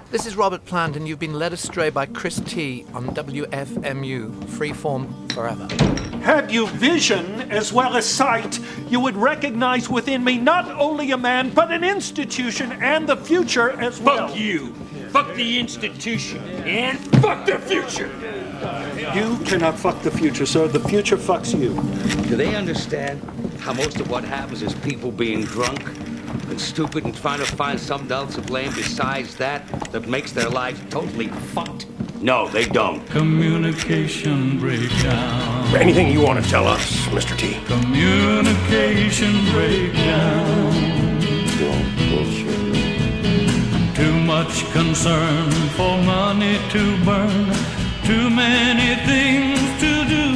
This is Robert Plant, and you've been led astray by Chris T on WFMU, Freeform Forever. Had you vision as well as sight, you would recognize within me not only a man, but an institution and the future as well. Fuck you. Fuck the institution. And fuck the future. You cannot fuck the future, sir. The future fucks you. Do they understand how most of what happens is people being drunk and stupid and trying to find something else to blame besides that makes their lives totally fucked? No, they don't. Communication breakdown. Anything you want to tell us, Mr. T? Communication breakdown. Too much concern for money to burn. Too many things to do.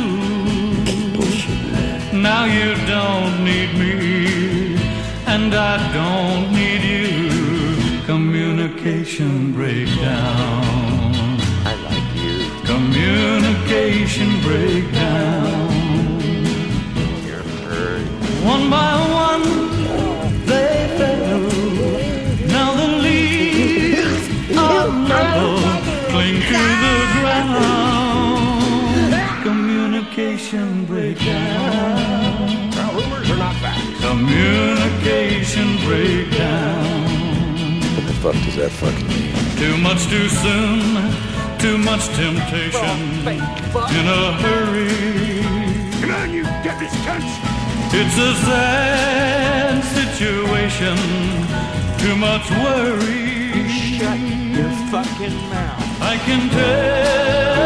Now you don't need me, and I don't need you. Communication breakdown. I like you. Communication breakdown. You're hurt. One by one, they fell. Now the leaves of love cling to the ground. Communication breakdown. Now, rumors are not facts. Communication breakdown. What the fuck does that fucking mean? Too much too soon, too much temptation. In a hurry. Come on, you devil's cunts! It's a sad situation. Too much worry. Shut your fucking mouth. I can tell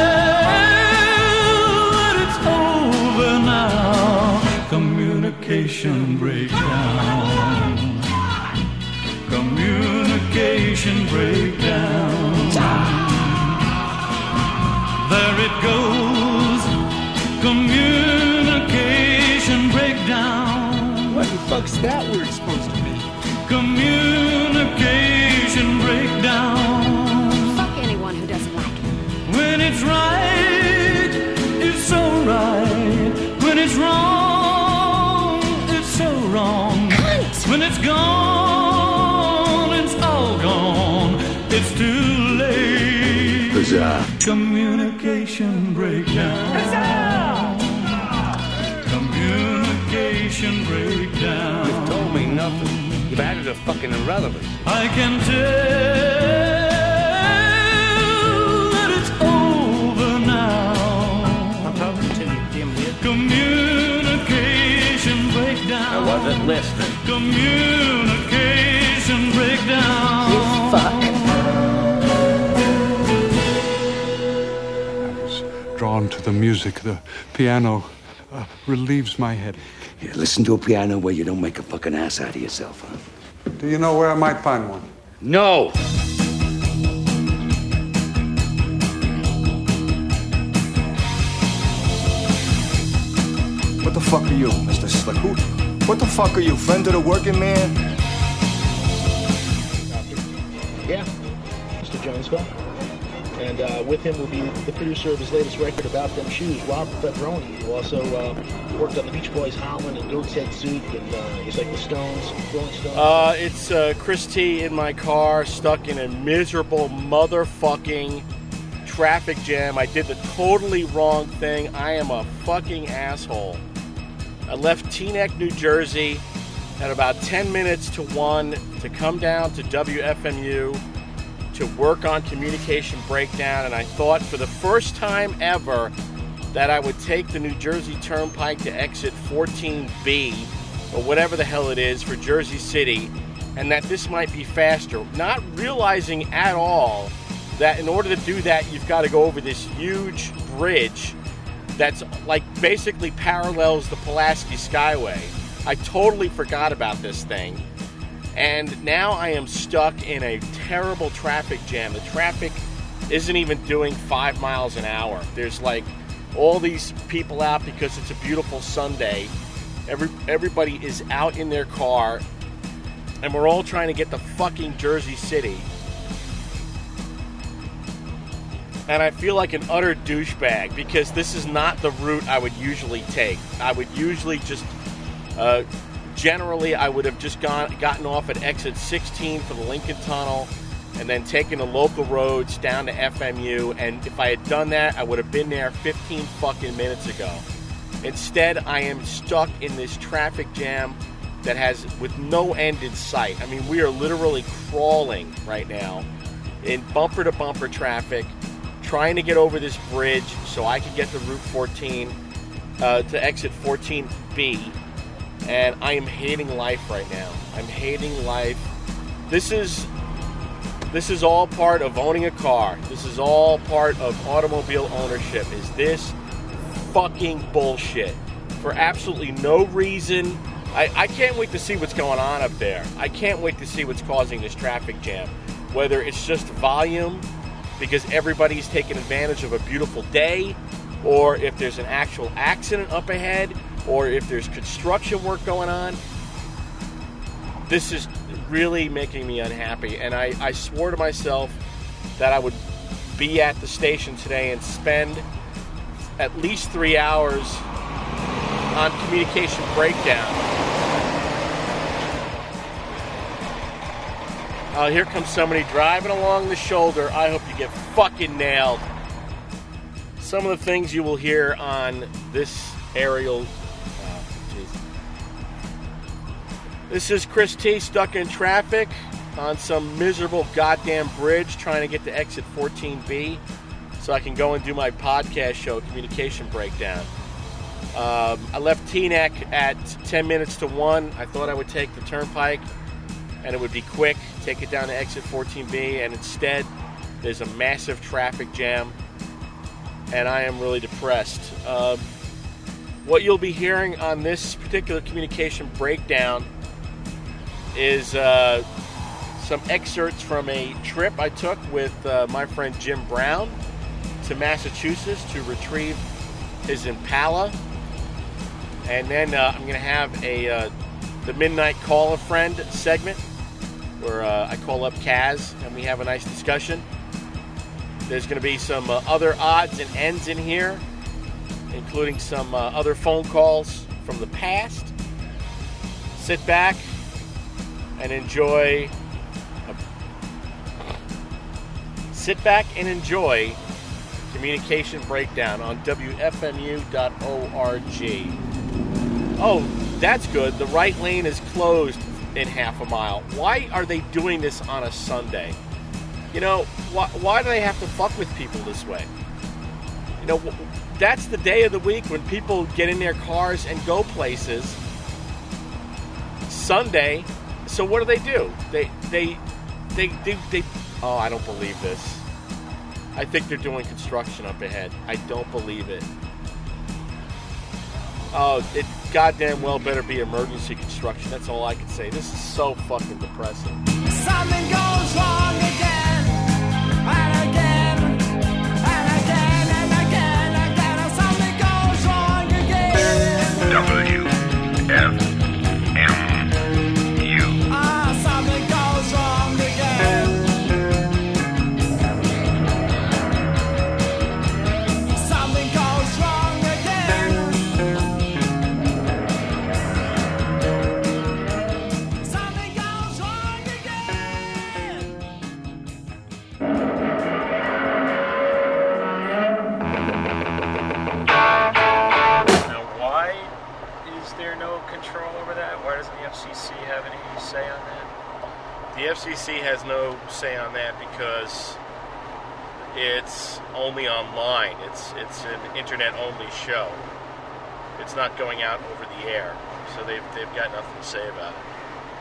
that it's over now. Communication breakdown. Communication breakdown. There it goes. Communication breakdown. What the fuck's that word supposed to be? Communication breakdown. Fuck anyone who doesn't like it. When it's right, it's so right. When it's wrong, it's so wrong. Cunt! When it's gone, it's all gone. It's too late. Huzzah. Communication breakdown. Huzzah! Communication breakdown. You've told me nothing. You've added a fucking irrelevance. I can tell that it's over now. I'm talking to you, dimwit. Communication breakdown. I wasn't listening. Communication breakdown. You fuck. I was drawn to the music. The piano relieves my head. Yeah, listen to a piano where you don't make a fucking ass out of yourself, huh? Do you know where I might find one? No! What the fuck are you, Mr. Slick? What the fuck are you, friend of the working man? Yeah, Mr. Jonesville. And with him will be the producer of his latest record, About Them Shoes, Rob Fedroni, who also worked on the Beach Boys' Howlin' and Goat's Head Soup, and he's like the Stones, Rolling Stones. It's Chris T in my car, stuck in a miserable motherfucking traffic jam. I did the totally wrong thing. I am a fucking asshole. I left Teaneck, New Jersey at about 10 minutes to 1 to come down to WFMU to work on Communication Breakdown, and I thought for the first time ever that I would take the New Jersey Turnpike to exit 14B, or whatever the hell it is, for Jersey City, and that this might be faster, not realizing at all that in order to do that, you've got to go over this huge bridge that's like basically parallels the Pulaski Skyway. I totally forgot about this thing. And now I am stuck in a terrible traffic jam. The traffic isn't even doing 5 miles an hour. There's like all these people out because it's a beautiful Sunday. Everybody is out in their car, and we're all trying to get to fucking Jersey City. And I feel like an utter douchebag because this is not the route I would usually take. I would usually just... Generally, I would have just gotten off at exit 16 for the Lincoln Tunnel, and then taking the local roads down to FMU. And if I had done that, I would have been there 15 fucking minutes ago. Instead, I am stuck in this traffic jam that has with no end in sight. I mean, we are literally crawling right now in bumper-to-bumper traffic, trying to get over this bridge so I can get to Route 14, to exit 14B. And I am hating life right now. I'm hating life. This is all part of owning a car. This is all part of automobile ownership. Is this fucking bullshit for absolutely no reason? I can't wait to see what's going on up there. I can't wait to see what's causing this traffic jam. Whether it's just volume because everybody's taking advantage of a beautiful day, or if there's an actual accident up ahead, or if there's construction work going on. This is really making me unhappy. And I swore to myself that I would be at the station today and spend at least 3 hours on communication breakdown. Here comes somebody driving along the shoulder. I hope you get fucking nailed. Some of the things you will hear on this aerial. This is Chris T stuck in traffic on some miserable goddamn bridge trying to get to exit 14B so I can go and do my podcast show, Communication Breakdown. I left Teaneck at 10 minutes to 1. I thought I would take the turnpike and it would be quick, take it down to exit 14B, and instead there's a massive traffic jam and I am really depressed. What you'll be hearing on this particular Communication Breakdown is some excerpts from a trip I took with my friend Jim Brown to Massachusetts to retrieve his Impala. And then I'm going to have the Midnight Call a Friend segment where I call up Kaz and we have a nice discussion. There's going to be some other odds and ends in here, including some other phone calls from the past. Sit back and enjoy. Sit back and enjoy Communication Breakdown on WFMU.org. Oh, that's good. The right lane is closed in half a mile. Why are they doing this on a Sunday? You know, why do they have to fuck with people this way? You know, that's the day of the week when people get in their cars and go places. Sunday. So what do? They oh, I don't believe this. I think they're doing construction up ahead. I don't believe it. Oh, it goddamn well better be emergency construction. That's all I can say. This is so fucking depressing. Something goes wrong again, and again, and again, and again, and again. Something goes wrong again. WFMU. Something goes wrong again. Something goes wrong again. Something goes wrong again. Now, why is there no control over that? Why doesn't the FCC have any say on that? The FCC has no say on that because it's only online. It's an internet-only show. It's not going out over the air, so they've got nothing to say about it.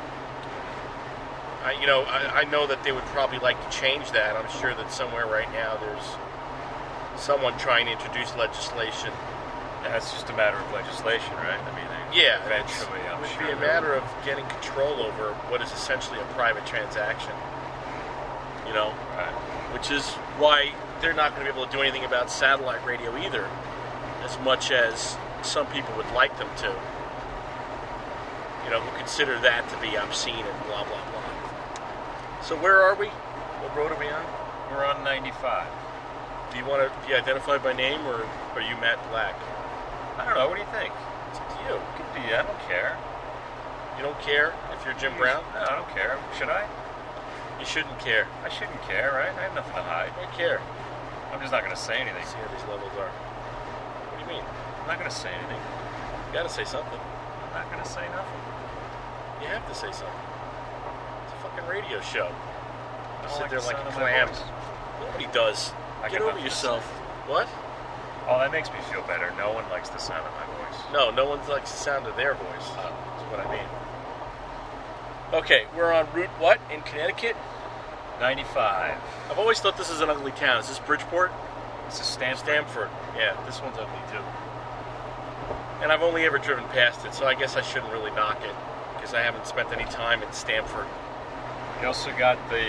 I know that they would probably like to change that. I'm sure that somewhere right now there's someone trying to introduce legislation. That's just a matter of legislation, right? I mean, yeah, eventually, it would be a matter of getting control over what is essentially a private transaction. You know, right. Which is why they're not going to be able to do anything about satellite radio either, as much as some people would like them to. You know, who consider that to be obscene and blah blah blah. So where are we? What road are we on? We're on 95. Do you want to be identified by name, or are you Matt Black? I don't know. What do you think? It's up to you. It could be. I don't care. You don't care if you're Jim Brown? No, I don't care. Should I? You shouldn't care. I shouldn't care, right? I have nothing to hide. I don't care. I'm just not going to say anything. See how these levels are. What do you mean? I'm not going to say anything. You gotta say something. I'm not going to say nothing. You have to say something. It's a fucking radio show. You don't sit like there the like sound a of my clam. voice. Nobody does. I Get got over nothing to yourself. say. What? Oh, that makes me feel better. No one likes the sound of my voice. No, no one likes the sound of their voice. That's what I mean. Okay, we're on Route what in Connecticut? 95. I've always thought this is an ugly town. Is this Bridgeport? This is Stanford. Stanford. Yeah, this one's ugly too. And I've only ever driven past it, so I guess I shouldn't really knock it because I haven't spent any time in Stanford. You also got the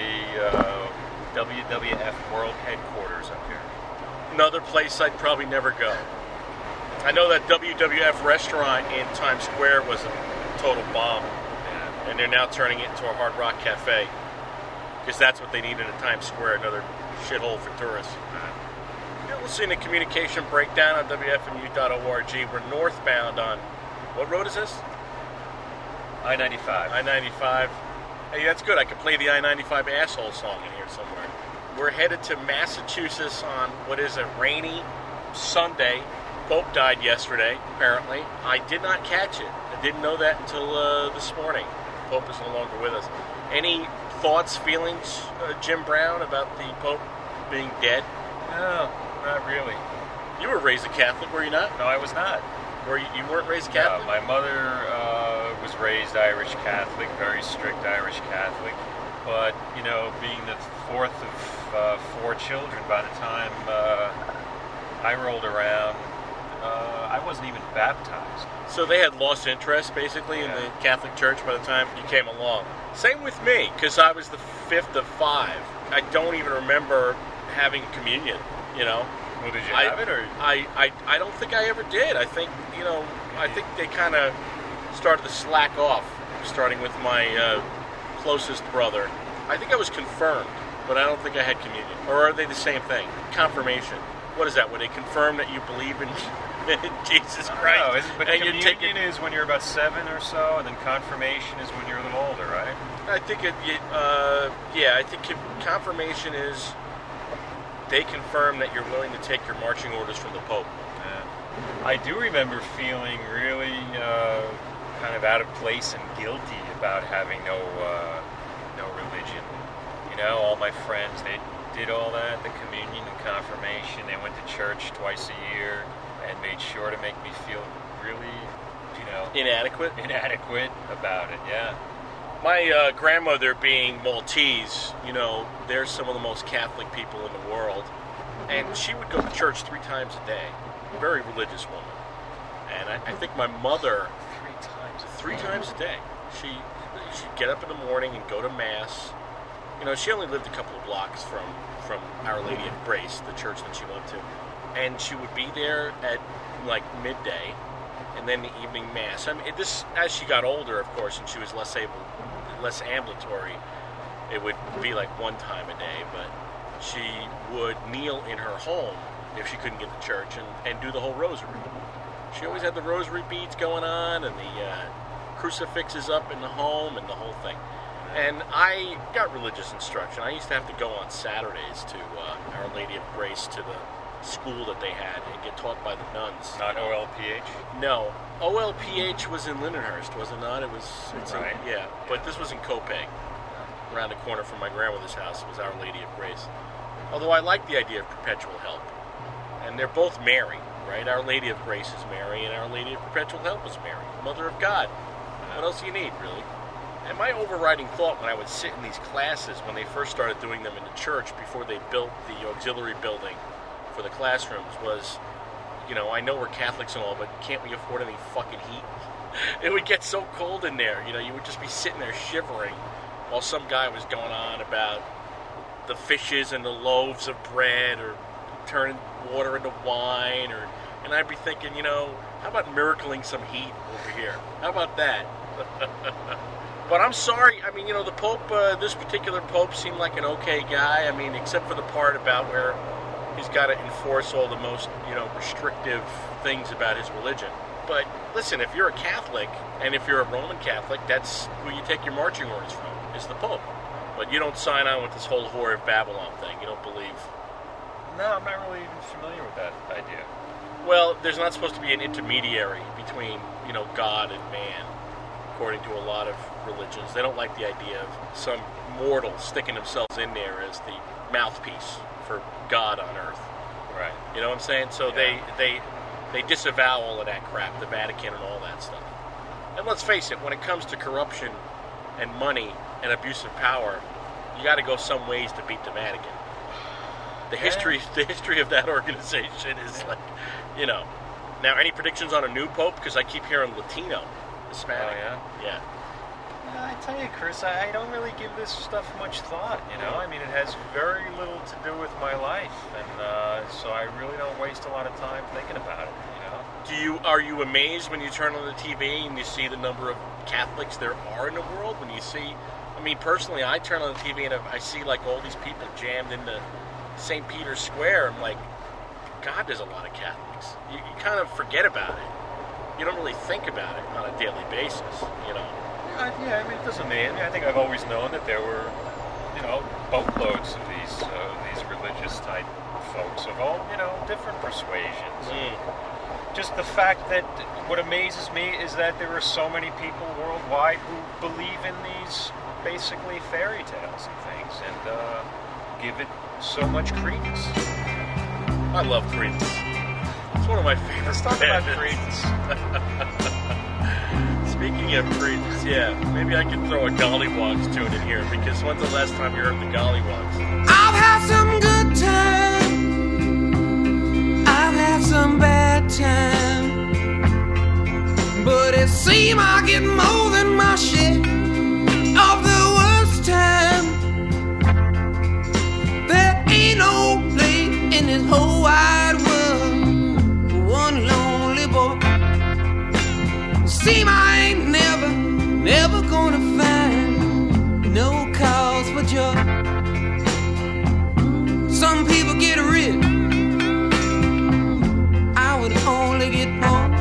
WWF World Headquarters up here. Another place I'd probably never go. I know that WWF restaurant in Times Square was a total bomb, and they're now turning it into a Hard Rock Cafe because that's what they need in Times Square, another shithole for tourists. You're listening to Communication Breakdown on WFMU.org. We're northbound on, what road is this? I-95. I-95. Hey, that's good. I could play the I-95 asshole song in here somewhere. We're headed to Massachusetts on what is a rainy Sunday. Pope died yesterday, apparently. I did not catch it. I didn't know that until this morning. Pope is no longer with us. Any thoughts, feelings, Jim Brown, about the Pope being dead? No, not really. You were raised a Catholic, were you not? No, I was not. You weren't raised Catholic? No, my mother was raised Irish Catholic, very strict Irish Catholic. But, you know, being the fourth of 4 children, by the time I rolled around, I wasn't even baptized. So they had lost interest, basically, in the Catholic Church by the time you came along. Same with me, because I was the 5th of 5. I don't even remember having communion, you know. Well, did you have it, or? I don't think I ever did. I think, you know, I think they kind of started to slack off, starting with my closest brother. I think I was confirmed, but I don't think I had communion. Or are they the same thing? Confirmation. What is that? Would they confirm that you believe in Jesus Christ? No, but and communion is when you're about 7 or so, and then confirmation is when you're a little older, right? I think I think confirmation is they confirm that you're willing to take your marching orders from the Pope. I do remember feeling really kind of out of place and guilty about having no religion. You know, all my friends, they did all that, the communion and confirmation. They went to church twice a year and made sure to make me feel really, you know... Inadequate about it, yeah. My grandmother being Maltese, you know, they're some of the most Catholic people in the world. And she would go to church 3 times a day. Very religious woman. And I think my mother... 3 times a day. She'd get up in the morning and go to Mass. You know, she only lived a couple of blocks from Our Lady of Grace, the church that she went to. And she would be there at, like, midday, and then the evening Mass. I mean, this, as she got older, of course, and she was less ambulatory, it would be like 1 time a day, but she would kneel in her home if she couldn't get to church and do the whole rosary. She always had the rosary beads going on and the crucifixes up in the home and the whole thing. And I got religious instruction. I used to have to go on Saturdays to Our Lady of Grace, to the school that they had, and get taught by the nuns. Not OLPH? No. OLPH was in Lindenhurst, was it not? It's right. Yeah, but this was in Copiague. Around the corner from my grandmother's house was Our Lady of Grace. Although I like the idea of perpetual help. And they're both Mary, right? Our Lady of Grace is Mary, and Our Lady of Perpetual Help is Mary, Mother of God. What else do you need, really? And my overriding thought when I would sit in these classes, when they first started doing them in the church, before they built the auxiliary building for the classrooms, was, you know, I know we're Catholics and all, but can't we afford any fucking heat? It would get so cold in there, you know, you would just be sitting there shivering while some guy was going on about the fishes and the loaves of bread, or turning water into wine, and I'd be thinking, you know, how about miracling some heat over here? How about that? But I'm sorry, I mean, you know, the Pope, this particular Pope seemed like an okay guy. I mean, except for the part about where he's got to enforce all the most, you know, restrictive things about his religion. But listen, if you're a Catholic, and if you're a Roman Catholic, that's who you take your marching orders from, is the Pope. But you don't sign on with this whole Whore of Babylon thing. You don't believe. No, I'm not really even familiar with that idea. Well, there's not supposed to be an intermediary between, God and man, according to a lot of religions. They don't like the idea of some mortal sticking themselves in there as the mouthpiece for God on earth. Right. You know what I'm saying? So they disavow all of that crap, the Vatican and all that stuff. And let's face it, when it comes to corruption and money and abuse of power, you got to go some ways to beat the Vatican. The history of that organization is like, Now, any predictions on a new pope? Because I keep hearing Latino, Hispanic. Oh, Yeah. I tell you, Chris, I don't really give this stuff much thought, I mean, it has very little to do with my life, and so I really don't waste a lot of time thinking about it, Are you amazed when you turn on the TV and you see the number of Catholics there are in the world? When you see, personally, I turn on the TV and I see like all these people jammed into St. Peter's Square. I'm like, God, there's a lot of Catholics. You kind of forget about it. You don't really think about it on a daily basis, Yeah, it doesn't mean. I think I've always known that there were, boatloads of these religious type folks of all, different persuasions. Just the fact that what amazes me is that there are so many people worldwide who believe in these basically fairy tales and things, and give it so much credence. I love Credence. It's one of my favorites. Let's talk about Credence. Speaking of Credence, maybe I can throw a Gollywogs tune in here, because when's the last time you heard the Gollywogs? I've had some good times, I've had some bad times, but it seems I get more than my share of the worst time. There ain't no place in this whole wide world for one lonely boy. Seem I ain't never gonna find no cause for joy. Some people get rich, I would only get poor.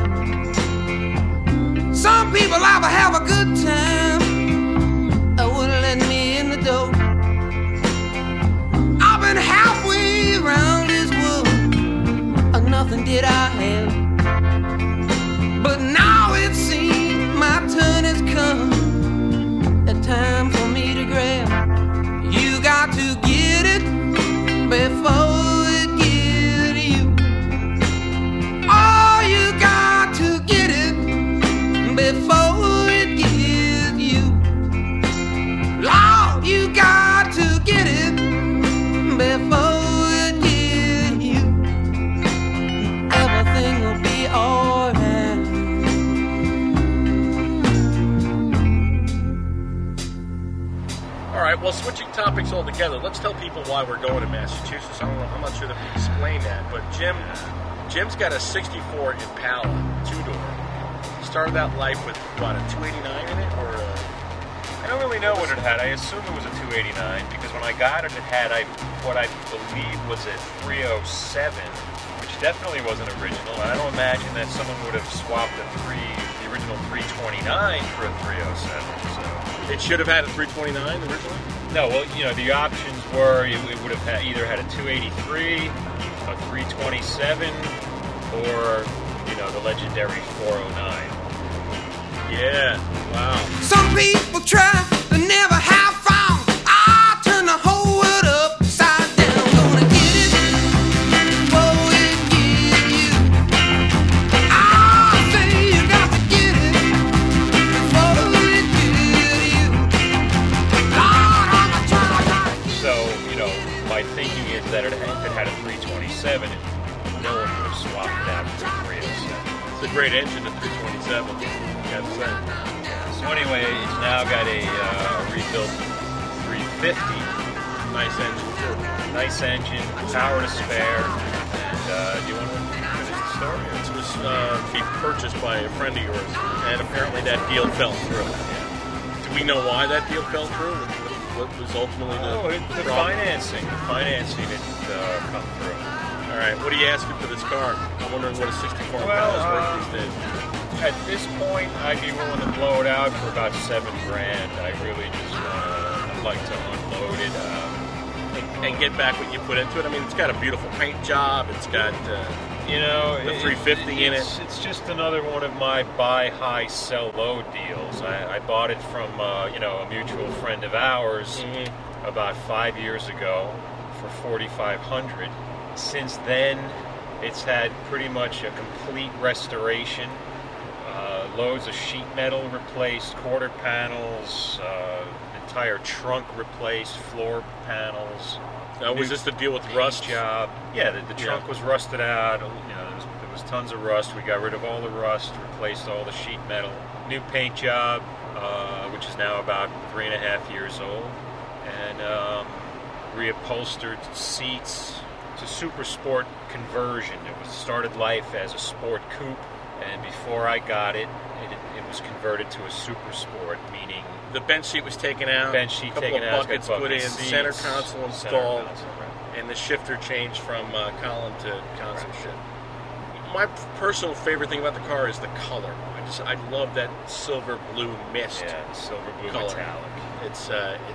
Some people have a good time, wouldn't let me in the door. I've been halfway around this world, nothing did I have. But now it seems my turn has come, a time for me to grab. You got to get it before it gets you. Oh, you got to get it before it gets you. Lord, you got to get it before it gets you. Everything will be alright. All right, well, switching topics altogether, let's tell people why we're going to Massachusetts. I'm not sure that we explained that, but Jim's got a 64 Impala, two-door. He started out life with, what, a 289 in it, or I don't really know what it had. I assume it was a 289, because when I got it, it had what I believe was a 307, which definitely wasn't original. And I don't imagine that someone would have swapped the original 329 for a 307. So it should have had a 329 originally? No, well, the options were it would have either had a 283, a 327, or the legendary 409. Yeah, wow. Some people try, they never have found. I turn the whole world upside down. Gonna get it before it gets you. I say you got to get it before it gets you. Lord, I'm trying. So, my thinking is that if it had a 327, no one would have swapped it out for a 307. It's a great engine, the 327. So anyway, it's now got a rebuilt 350. Nice engine, too. Nice engine, power to spare. And do you want to finish the story? It was be purchased by a friend of yours, and apparently that deal fell through. Do we know why that deal fell through? What was ultimately the financing? The financing didn't come through. All right, what are you asking for this car? I'm wondering what a 64 Impala is worth these days. At this point, I'd be willing to blow it out for about $7,000. I really just I'd like to unload it and get back what you put into it. I mean, it's got a beautiful paint job. It's got the 350 in it. It's just another one of my buy high, sell low deals. I bought it from a mutual friend of ours about 5 years ago for $4,500. Since then, it's had pretty much a complete restoration. Loads of sheet metal replaced, quarter panels, entire trunk replaced, floor panels. Now, was this the deal with rust? Job. Yeah, the trunk was rusted out. There was tons of rust. We got rid of all the rust, replaced all the sheet metal. New paint job, which is now about 3.5 years old, and reupholstered seats. It's a super sport conversion. It started life as a sport coupe. And before I got it, it was converted to a super sport, meaning the bench seat was taken out, couple of buckets put in, seats, center console installed, and the shifter changed from column to console. Right. My personal favorite thing about the car is the color. I love that silver blue mist. Yeah, the silver blue color. metallic. It's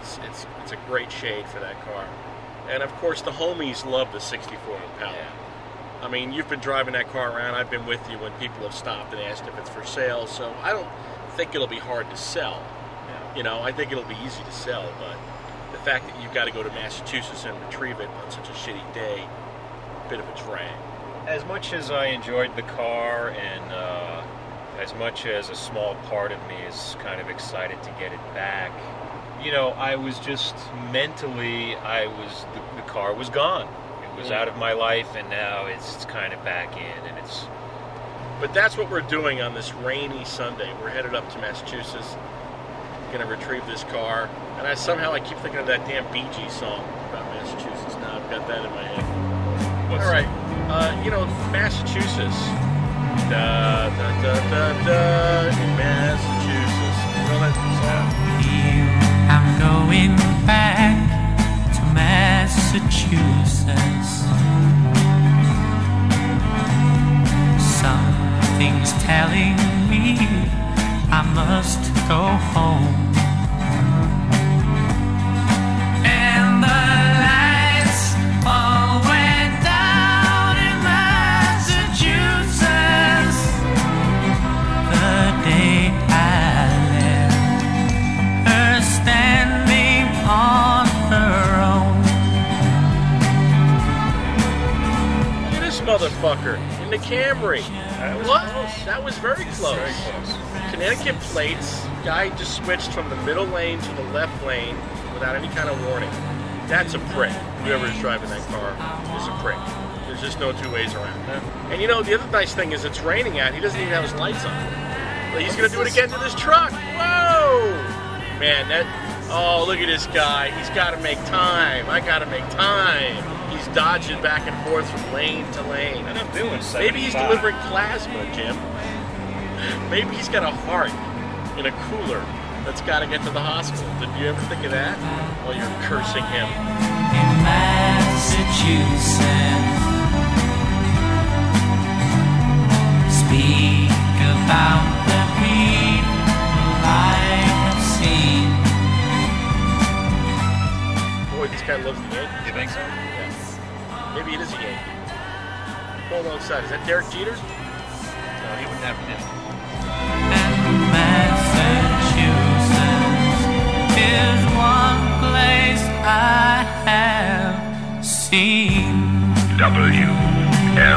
a great shade for that car, and of course the homies love the 64 Impala. Yeah. I mean, you've been driving that car around. I've been with you when people have stopped and asked if it's for sale. So I don't think it'll be hard to sell. Yeah. I think it'll be easy to sell. But the fact that you've got to go to Massachusetts and retrieve it on such a shitty day, bit of a drag. As much as I enjoyed the car, and as much as a small part of me is kind of excited to get it back, I was just mentally, the car was gone. It was out of my life, and now it's kind of back in, and it's... But that's what we're doing on this rainy Sunday. We're headed up to Massachusetts, going to retrieve this car, and I keep thinking of that damn Bee Gees song about Massachusetts. Now I've got that in my head. All right, Massachusetts. Da da da da da in Massachusetts. You know that song? I'm going back to Massachusetts. Something's telling me I must go home. And the lights all went down in Massachusetts the day I left her standing on her own. Look at this motherfucker in the Camry. That was very close. Very close. Connecticut plates. Guy just switched from the middle lane to the left lane without any kind of warning. That's a prick. Whoever is driving that car is a prick. There's just no two ways around. And the other nice thing is it's raining out. He doesn't even have his lights on. But he's going to do it again to this truck. Whoa! Man, look at this guy. He's got to make time. I got to make time. He's dodging back and forth from lane to lane. And I'm doing 75. Maybe he's delivering plasma, Jim. Maybe he's got a heart in a cooler that's got to get to the hospital. Did you ever think of that? While you're cursing him. In Massachusetts, speak about the people I have seen. Boy, this guy loves the Yankees. You think so? Yeah. Maybe it is a Yankee. Hold on side. Is that Derek Jeter? No, he wouldn't have him. And Massachusetts is one place I have seen. WFMU.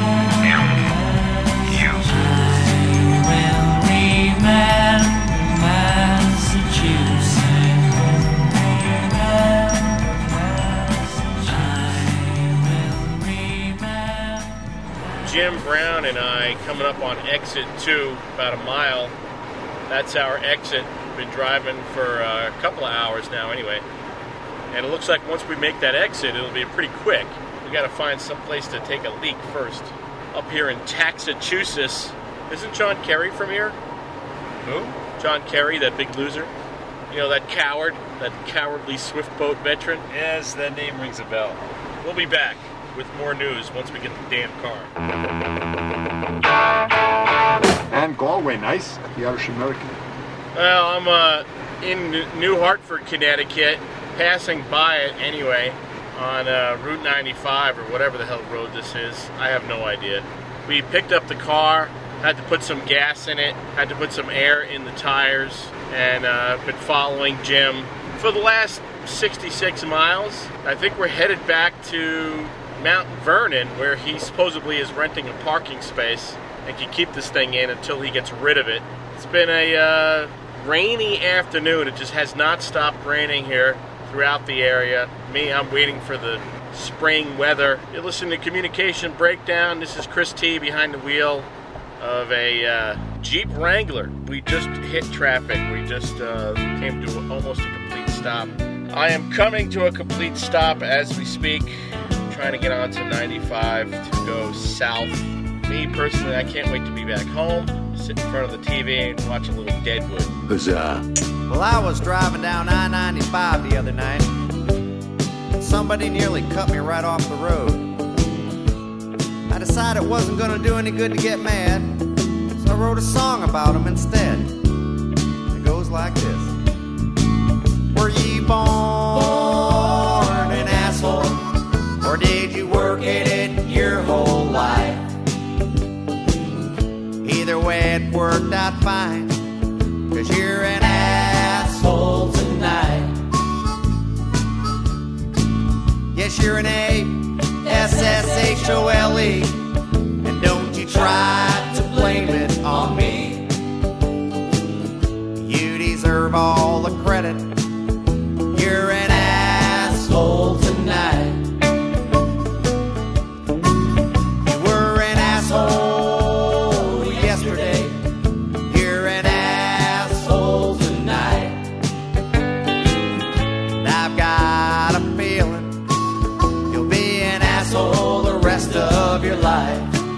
Jim Brown and I coming up on exit 2, about a mile. That's our exit. Been driving for a couple of hours now anyway. And it looks like once we make that exit, it'll be pretty quick. We got to find some place to take a leak first. Up here in Taxachusetts. Isn't John Kerry from here? Who? John Kerry, that big loser. That coward, that cowardly swift boat veteran. Yes, that name rings a bell. We'll be back with more news once we get the damn car. And Galway, nice. The Irish American. Well, I'm in New Hartford, Connecticut, passing by it anyway on Route 95 or whatever the hell road this is. I have no idea. We picked up the car, had to put some gas in it, had to put some air in the tires, and been following Jim for the last 66 miles. I think we're headed back to Mount Vernon, where he supposedly is renting a parking space and can keep this thing in until he gets rid of it. It's been a rainy afternoon. It just has not stopped raining here throughout the area. I'm waiting for the spring weather. You're listening to Communication Breakdown. This is Chris T behind the wheel of a Jeep Wrangler. We just hit traffic. We just came to almost a complete stop. I am coming to a complete stop as we speak, trying to get onto 95 to go south. Me, personally, I can't wait to be back home, sit in front of the TV and watch a little Deadwood. Huzzah. Well, I was driving down I-95 the other night. Somebody nearly cut me right off the road. I decided it wasn't going to do any good to get mad, so I wrote a song about him instead. It goes like this. Were ye born an asshole, or did you work at it your whole life? Either way it worked out fine, 'cause you're an asshole tonight. Yes, you're an A-S-S-H-O-L-E, and don't you try to blame it on me. You deserve all the credit. You're an asshole tonight. You were an asshole yesterday. You're an asshole tonight. And I've got a feeling you'll be an asshole the rest of your life.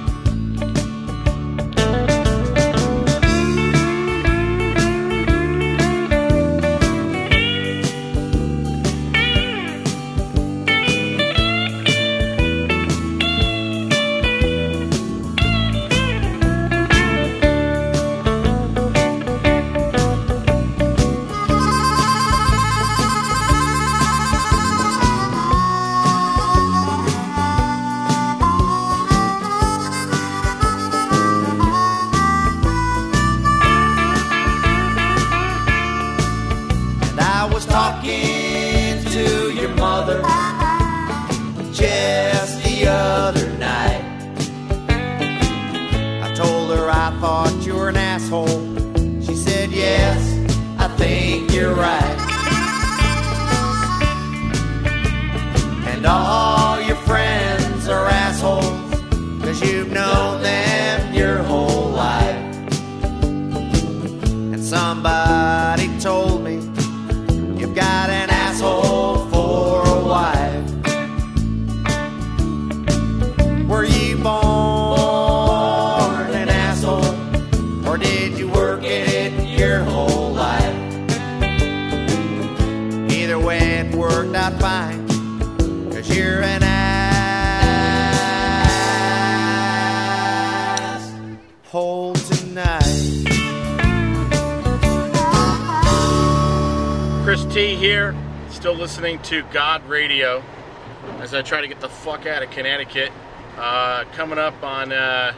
Listening to God Radio as I try to get the fuck out of Connecticut. Coming up on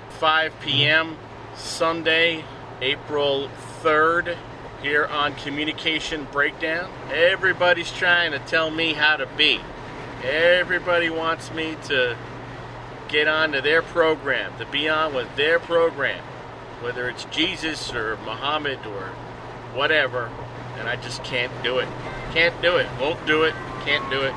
5 p.m. Sunday, April 3rd, here on Communication Breakdown. Everybody's trying to tell me how to be. Everybody wants me to get on to their program, to be on with their program, whether it's Jesus or Muhammad or whatever, and I just can't do it. Can't do it. Won't do it. Can't do it.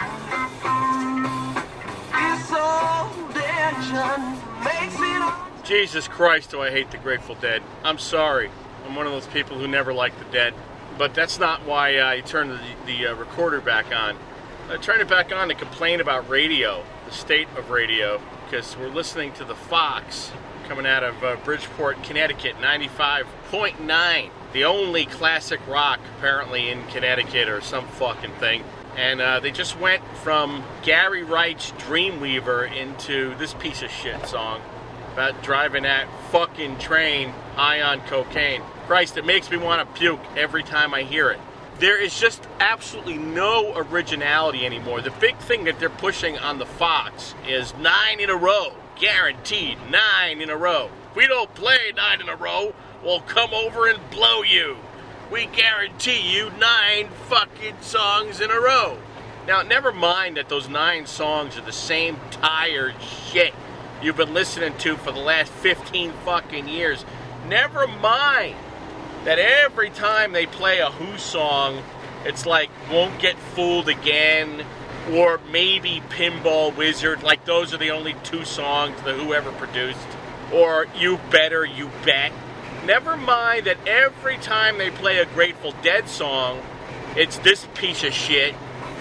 Jesus Christ, do I hate the Grateful Dead. I'm sorry. I'm one of those people who never liked the Dead. But that's not why I turned the recorder back on. I turned it back on to complain about radio, the state of radio, because we're listening to the Fox coming out of Bridgeport, Connecticut, 95.9. The only classic rock, apparently, in Connecticut or some fucking thing. And they just went from Gary Wright's Dreamweaver into this piece of shit song about driving that fucking train high on cocaine. Christ, it makes me want to puke every time I hear it. there is just absolutely no originality anymore. The big thing that they're pushing on the Fox is 9 in a row. Guaranteed 9 in a row. If we don't play 9 in a row, we'll come over and blow you. We guarantee you 9 fucking songs in a row. Now, never mind that those 9 songs are the same tired shit you've been listening to for the last 15 fucking years. Never mind that every time they play a Who song, it's like Won't Get Fooled Again, or maybe Pinball Wizard, like those are the only 2 songs that whoever produced, or You Better You Bet. Never mind that every time they play a Grateful Dead song, it's this piece of shit.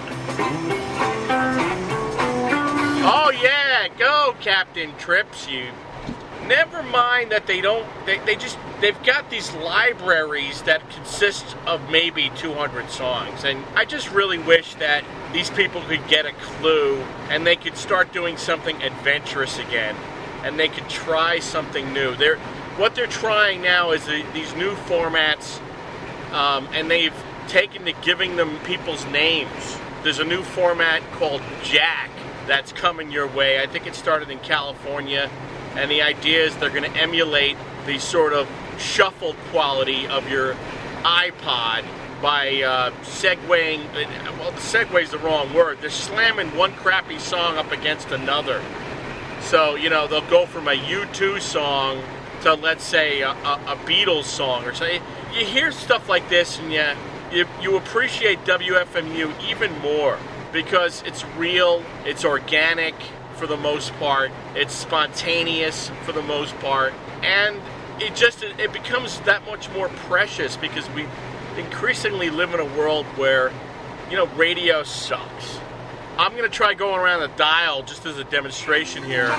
Oh yeah, go Captain Trips, you. Never mind that they've got these libraries that consist of maybe 200 songs, and I just really wish that these people could get a clue and they could start doing something adventurous again, and they could try something new. What they're trying now is these new formats, and they've taken to giving them people's names. There's a new format called Jack that's coming your way. I think it started in California. And the idea is they're going to emulate the sort of shuffle quality of your iPod by segueing. Well, the segue is the wrong word. They're slamming one crappy song up against another. So, you know, they'll go from a U2 song to, let's say, a Beatles song. Or so. You hear stuff like this and you appreciate WFMU even more because it's real, it's organic, for the most part, it's spontaneous for the most part, and it becomes that much more precious because we increasingly live in a world where, you know, radio sucks. I'm going to try going around the dial just as a demonstration here.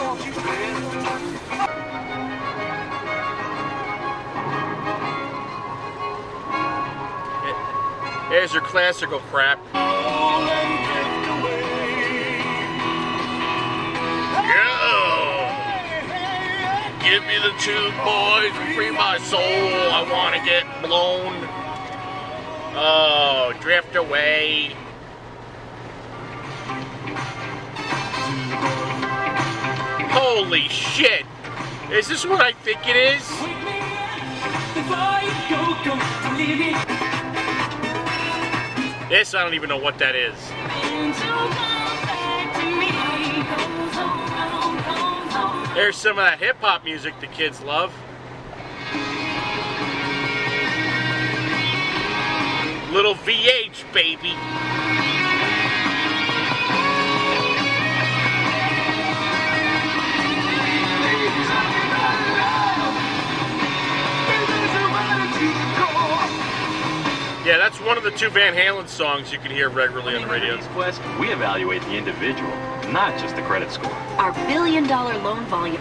Here's your classical crap. Give me the tune, boys, free my soul, I want to get blown. Oh, drift away. Holy shit. Is this what I think it is? This, I don't even know what that is. There's some of that hip-hop music the kids love. Little VH, baby. Yeah, that's one of the 2 Van Halen songs you can hear regularly on the radio. Quest, we evaluate the individual, not just the credit score. Our billion-dollar loan volume.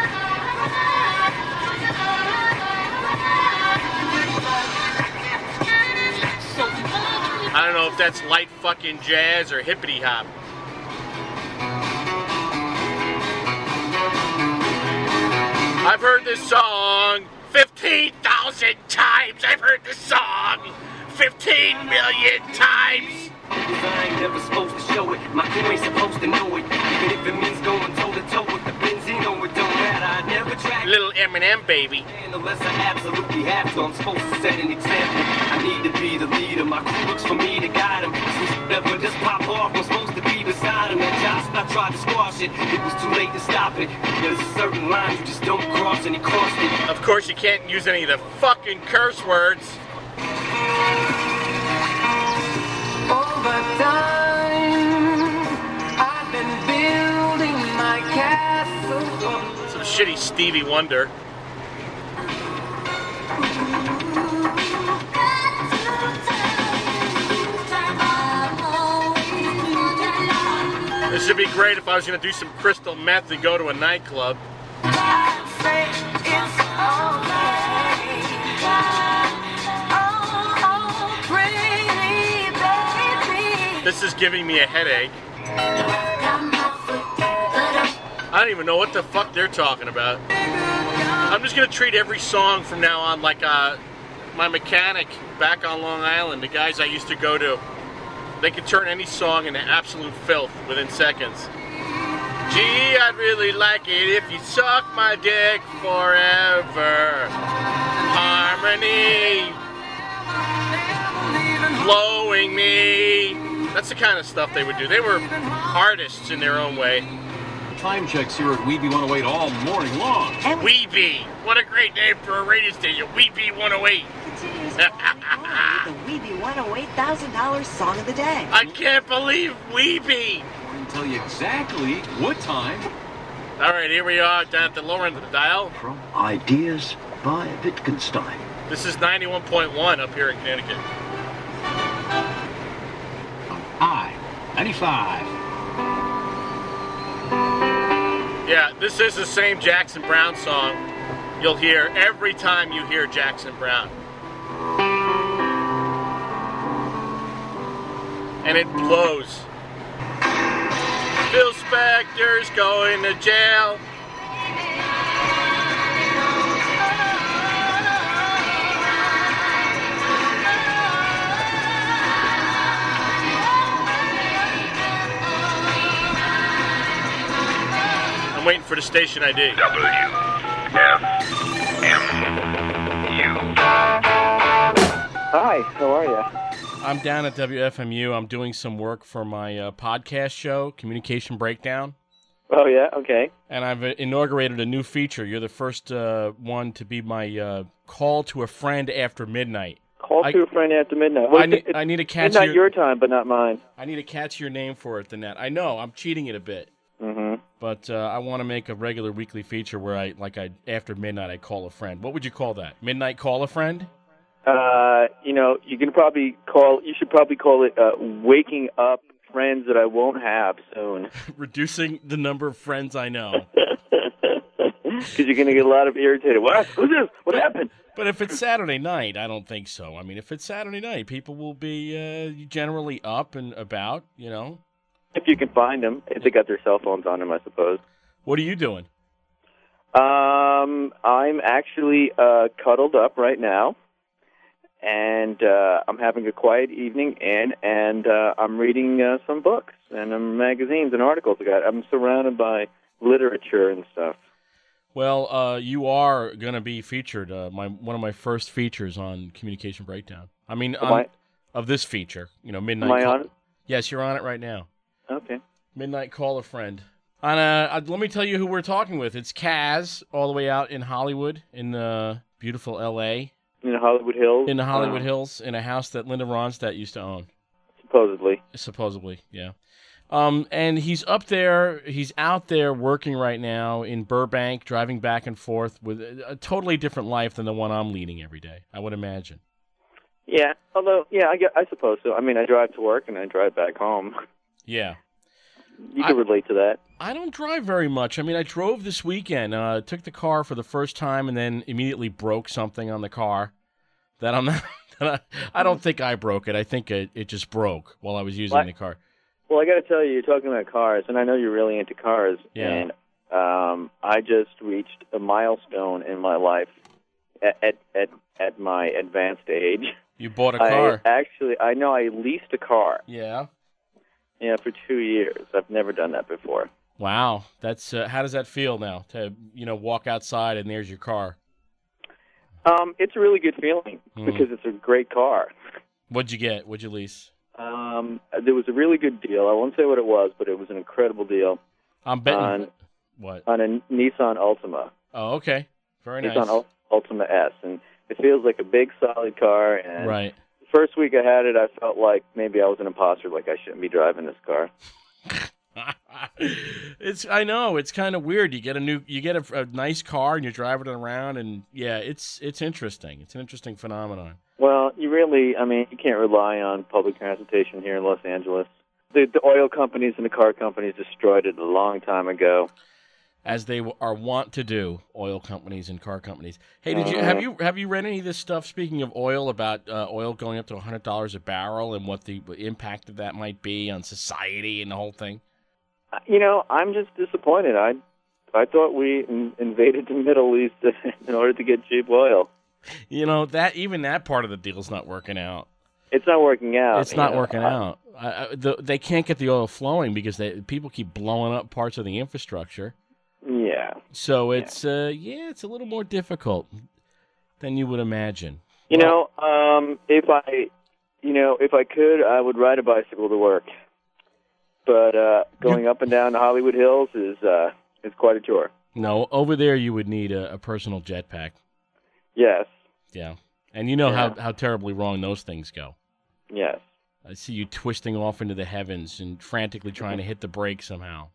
I don't know if that's light fucking jazz or hippity hop. I've heard this song 15,000 times. I've heard this song 15 million times. I ain't never supposed to show it. My crew ain't supposed to know it. Even if it means going toe to toe with the Benzino, it don't matter. I never track. Little Eminem, baby. Unless I absolutely have to, I'm supposed to set an example. I need to be the leader. My crew looks for me to guide them. Since never just pop off, I'm supposed to be beside him. And Josh, I tried to squash it. It was too late to stop it. There's a certain line you just don't cross, and he crossed it. Of course, you can't use any of the fucking curse words. Over time, I've been building my castle. Some shitty Stevie Wonder. This would be great if I was going to do some crystal meth and go to a nightclub. This is giving me a headache. I don't even know what the fuck they're talking about. I'm just going to treat every song from now on like a my mechanic back on Long Island, the guys I used to go to, they could turn any song into absolute filth within seconds. Gee, I'd really like it if you suck my dick forever. Harmony, blowing me. That's the kind of stuff they would do. They were artists in their own way. Time checks here at Weeby 108 all morning long. Weeby, what a great name for a radio station. Weeby 108. The Weeby $108,000 song of the day. I can't believe Weeby. I can tell you exactly what time. All right, here we are down at the lower end of the dial. From Ideas by Wittgenstein. This is 91.1 up here in Connecticut. I-95. Yeah, this is the same Jackson Browne song you'll hear every time you hear Jackson Browne. And it blows. Phil Spector's going to jail. I'm waiting for the station ID. WFMU. Hi, how are you? I'm down at WFMU. I'm doing some work for my podcast show, Communication Breakdown. Oh, yeah? Okay. And I've inaugurated a new feature. You're the first one to be my call to a friend after midnight. Call to a friend after midnight. Well, I need to catch midnight your time, but not mine. I need to catch your name for it, the net. I know, I'm cheating it a bit. Mm-hmm. But I want to make a regular weekly feature where after midnight I call a friend. What would you call that? Midnight call a friend? You should probably call it waking up friends that I won't have soon. Reducing the number of friends I know. Because you're going to get a lot of irritated. What? Who's this? What happened? But if it's Saturday night, I don't think so. I mean, if it's Saturday night, people will be generally up and about, you know. If you can find them. If they got their cell phones on them, I suppose. What are you doing? I'm actually cuddled up right now. And I'm having a quiet evening, and I'm reading some books and magazines and articles. I'm surrounded by literature and stuff. Well, you are going to be featured, one of my first features on Communication Breakdown. I mean, of this feature, Midnight Am I Call. on it? Yes, you're on it right now. Okay. Midnight Call a Friend. Let me tell you who we're talking with. It's Kaz, all the way out in Hollywood, in beautiful L.A., in the Hollywood Hills? In the Hollywood Hills, in a house that Linda Ronstadt used to own. Supposedly, yeah. And he's up there, he's out there working right now in Burbank, driving back and forth with a totally different life than the one I'm leading every day, I would imagine. Yeah, although, I suppose so. I mean, I drive to work and I drive back home. Yeah. You can relate to that. I don't drive very much. I mean, I drove this weekend. Took the car for the first time and then immediately broke something on the car. That I'm not. I don't think I broke it. I think it just broke while I was using the car. Well, I got to tell you, you're talking about cars, and I know you're really into cars. Yeah. And I just reached a milestone in my life at my advanced age. You bought a car. I leased a car. Yeah. Yeah, for 2 years. I've never done that before. Wow, that's how does that feel now to walk outside and there's your car? It's a really good feeling because it's a great car. What'd you get? What'd you lease? There was a really good deal. I won't say what it was, but it was an incredible deal. I'm betting what? On a Nissan Altima. Oh, okay, very nice. Nissan Altima S, and it feels like a big solid car. And right. First week I had it, I felt like maybe I was an imposter, like I shouldn't be driving this car. I know it's kind of weird. You get a nice car and you're driving it around, and yeah, it's interesting. It's an interesting phenomenon. Well, you can't rely on public transportation here in Los Angeles. The oil companies and the car companies destroyed it a long time ago. As they are wont to do, oil companies and car companies. Hey, have you read any of this stuff? Speaking of oil, about oil going up to $100 a barrel and what the impact of that might be on society and the whole thing? I'm just disappointed. I thought we invaded the Middle East in order to get cheap oil. You know, even that part of the deal's not working out. It's not working out. It's not working out. They can't get the oil flowing because people keep blowing up parts of the infrastructure. Yeah. So it's it's a little more difficult than you would imagine. If I could, I would ride a bicycle to work. But going up and down the Hollywood Hills is quite a chore. No, over there you would need a personal jetpack. Yes. Yeah. And you know how terribly wrong those things go. Yes. I see you twisting off into the heavens and frantically trying to hit the brake somehow.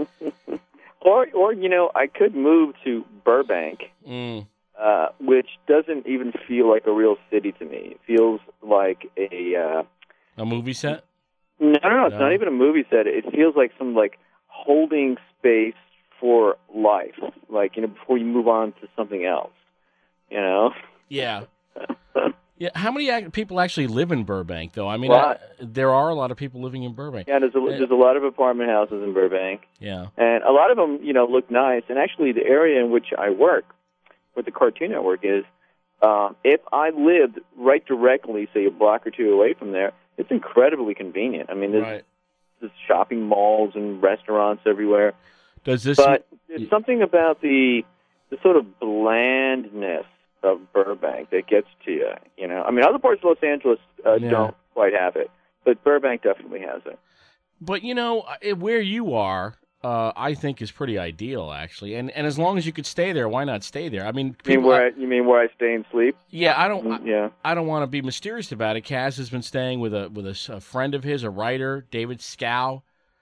Or I could move to Burbank, which doesn't even feel like a real city to me. It feels like a movie set? No, it's not even a movie set. It feels like some holding space for life, before you move on to something else. Yeah. Yeah. How many people actually live in Burbank, though? I mean, there are a lot of people living in Burbank. Yeah, there's a lot of apartment houses in Burbank. Yeah. And a lot of them, look nice. And actually, the area in which I work, where the Cartoon Network is, if I lived right directly, say a block or two away from there, it's incredibly convenient. I mean, there's shopping malls and restaurants everywhere. But there's something about the sort of blandness of Burbank that gets to you. I mean, other parts of Los Angeles don't quite have it, but Burbank definitely has it. But where you are, I think is pretty ideal, actually. And as long as you could stay there, why not stay there? I mean, you mean where I stay and sleep? Yeah, I don't want to be mysterious about it. Kaz has been staying with a friend of his, a writer, David Scow,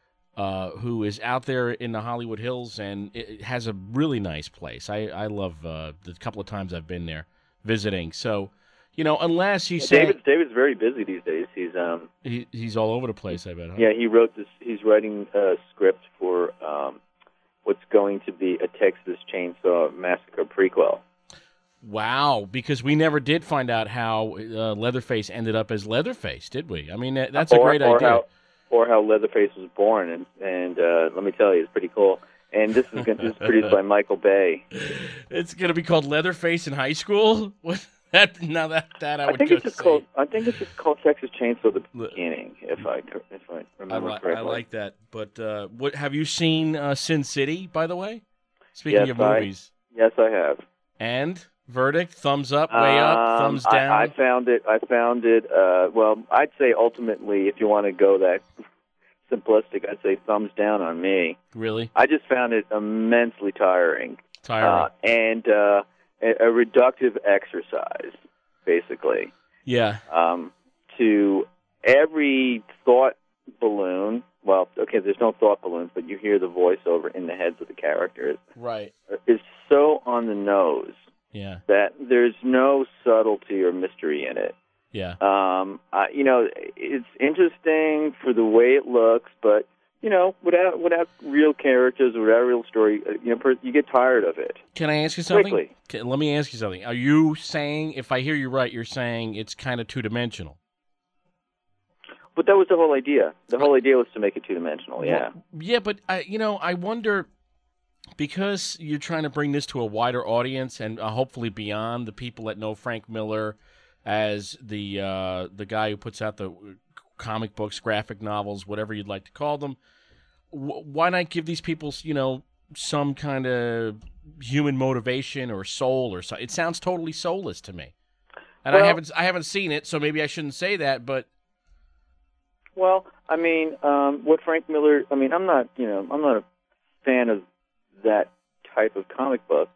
who is out there in the Hollywood Hills, and it has a really nice place. I love the couple of times I've been there visiting. So, unless he's David's very busy these days. He's all over the place, I bet. Huh? Yeah, he wrote this. He's writing a script for what's going to be a Texas Chainsaw Massacre prequel. Wow, because we never did find out how Leatherface ended up as Leatherface, did we? I mean, that's a great idea. Or how Leatherface was born, and let me tell you, it's pretty cool. And this is produced by Michael Bay. It's going to be called Leatherface in high school. What? I think it's just called Texas Chainsaw: The Beginning. If I remember correctly. I like that. But what have you seen Sin City? By the way, speaking of movies. Yes, I have. And verdict: thumbs up, way up, thumbs down. I found it. Well, I'd say ultimately, if you want to go that simplistic, I'd say thumbs down on me. Really? I just found it immensely tiring. And a reductive exercise, basically. Yeah. To every thought balloon. Well, okay, there's no thought balloons, but you hear the voiceover in the heads of the characters. Right. Is so on the nose. Yeah. That there's no subtlety or mystery in it. Yeah. It's interesting for the way it looks, but without real characters, without a real story, you get tired of it. Can I ask you something? Quickly. Let me ask you something. Are you saying, if I hear you right, you're saying it's kind of two-dimensional? But that was the whole idea. The whole idea was to make it two-dimensional. Yeah. Yeah, but I wonder, because you're trying to bring this to a wider audience and hopefully beyond the people that know Frank Miller as the guy who puts out the comic books, graphic novels, whatever you'd like to call them. Why not give these people, some kind of human motivation or soul or something? It sounds totally soulless to me, and I haven't seen it, so maybe I shouldn't say that. But well, I mean, what Frank Miller. I mean, I'm not a fan of that type of comic book,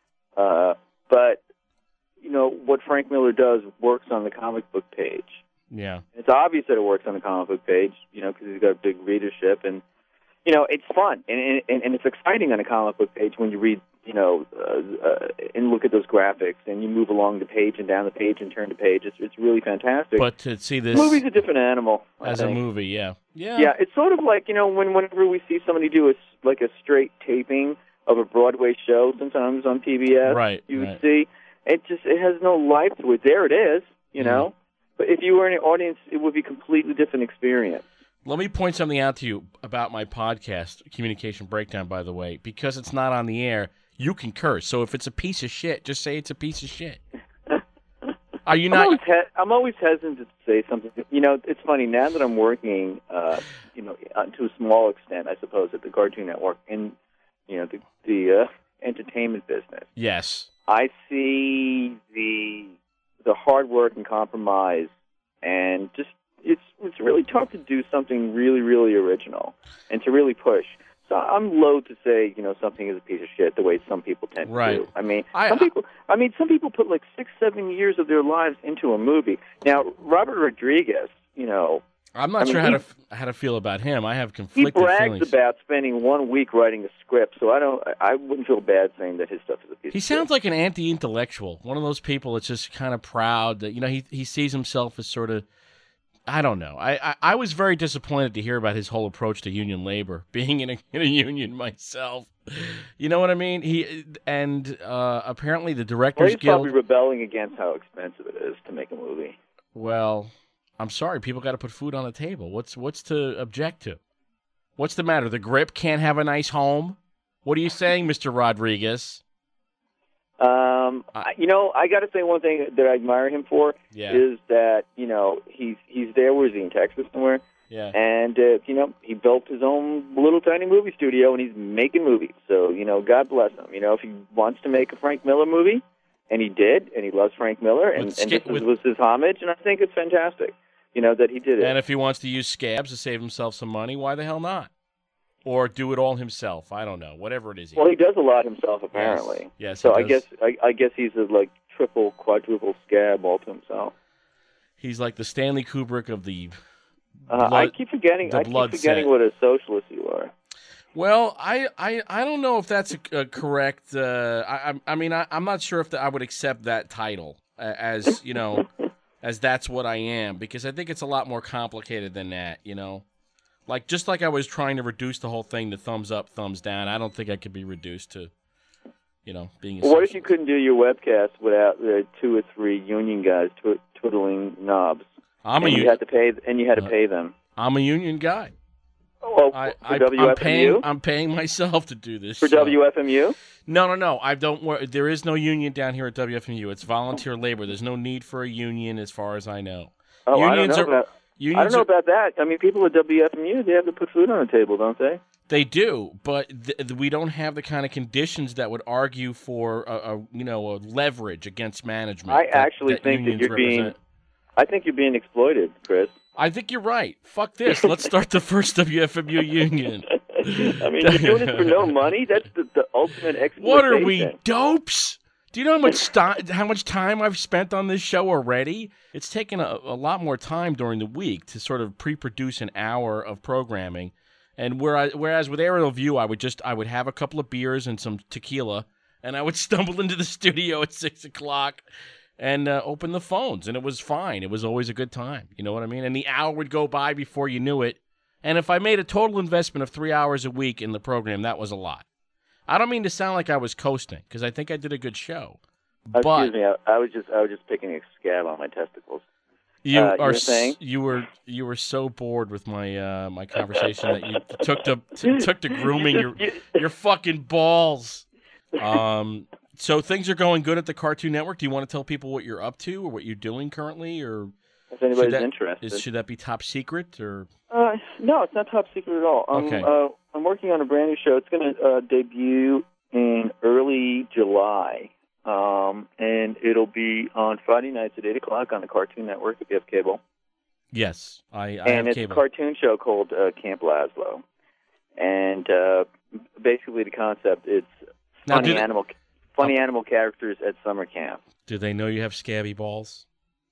but what Frank Miller does works on the comic book page. Yeah. It's obvious that it works on the comic book page, because he's got a big readership, and it's fun and it's exciting on a comic book page when you read, and look at those graphics and you move along the page and down the page and turn the page. It's really fantastic. But to see this, the movie's a different animal. As a movie, yeah. Yeah, it's sort of like whenever we see somebody do a straight taping of a Broadway show, sometimes on PBS, right? You would see it has no life to it. There it is, Mm-hmm. But if you were in an audience, it would be a completely different experience. Let me point something out to you about my podcast, Communication Breakdown, by the way. Because it's not on the air, you can curse. So if it's a piece of shit, just say it's a piece of shit. Are you not? I'm always hesitant to say something. You know, it's funny now that I'm working, you know, to a small extent, I suppose, at the Cartoon Network in, you know, the entertainment business. Yes. I see the hard work and compromise, and just it's really tough to do something really, really original and to really push. So I'm loath to say, you know, something is a piece of shit the way some people tend to do. I mean, some people put like 6-7 years of their lives into a movie. Now, Robert Rodriguez, you know, I'm not sure how to feel about him. I have he conflicted brags feelings. about spending 1 week writing a script, so I wouldn't feel bad saying that his stuff is a piece He of shit. sounds like an anti-intellectual, one of those people that's just kind of proud that, you know, he sees himself as sort of, I don't know. I was very disappointed to hear about his whole approach to union labor, being in a union myself. You know what I mean? Apparently the Directors He's Guild. probably rebelling against how expensive it is to make a movie. Well, I'm sorry, people got to put food on the table. What's to object to? What's the matter? The Grip can't have a nice home? What are you saying, Mr. Rodriguez? You know, I got to say one thing that I admire him for is that, you know, he's there. Where is he, in Texas somewhere? Yeah. And, you know, he built his own little tiny movie studio, and he's making movies. So, you know, God bless him. You know, if he wants to make a Frank Miller movie, and he did, and he loves Frank Miller, and this was his homage, and I think it's fantastic, you know, that he did it. And if he wants to use Scabs to save himself some money, why the hell not? Or do it all himself. I don't know. Whatever it is. Well, he does a lot himself, apparently. Yes, so he I does. guess he's a like triple, quadruple Scab all to himself. He's like the Stanley Kubrick of the. I keep forgetting. what A socialist you are. Well, I don't know if that's a correct. I mean, I'm not sure if I would accept that title as, you know, as that's what I am, because I think it's a lot more complicated than that. You know. Like, just like I was trying to reduce the whole thing to thumbs up, thumbs down, I don't think I could be reduced to, you know, being a Well, what if you couldn't do your webcast without 2 or 3 union guys twiddling knobs? You had to pay them. I'm a union guy. Oh, for WFMU? I'm paying myself to do this. For WFMU? No. I don't work. There is no union down here at WFMU. It's volunteer labor. There's no need for a union as far as I know. Oh, Unions I don't know about that. I mean, people at WFMU, they have to put food on the table, don't they? They do, but we don't have the kind of conditions that would argue for a leverage against management. I actually think that you're being exploited, Chris. I think you're right. Fuck this. Let's start the first WFMU union. I mean, you're doing this for no money? That's the ultimate exploitation. What are we, dopes? Do you know how much time I've spent on this show already? It's taken a lot more time during the week to sort of pre-produce an hour of programming. And whereas with Aerial View, I would have a couple of beers and some tequila, and I would stumble into the studio at 6 o'clock and open the phones, and it was fine. It was always a good time. You know what I mean? And the hour would go by before you knew it. And if I made a total investment of 3 hours a week in the program, that was a lot. I don't mean to sound like I was coasting, because I think I did a good show. Excuse me, I was just picking a scab on my testicles. You were saying? You were so bored with my my conversation that you took to grooming your fucking balls. So things are going good at the Cartoon Network. Do you want to tell people what you're up to or what you're doing currently, or if anybody's interested? Should that be top secret or? No, it's not top secret at all. Okay. I'm working on a brand new show. It's going to debut in early July, and it'll be on Friday nights at 8 o'clock on the Cartoon Network if you have cable. Yes, I have and it's cable. a cartoon show called Camp Laszlo, and basically the concept it's funny animal characters at summer camp. Do they know you have scabby balls?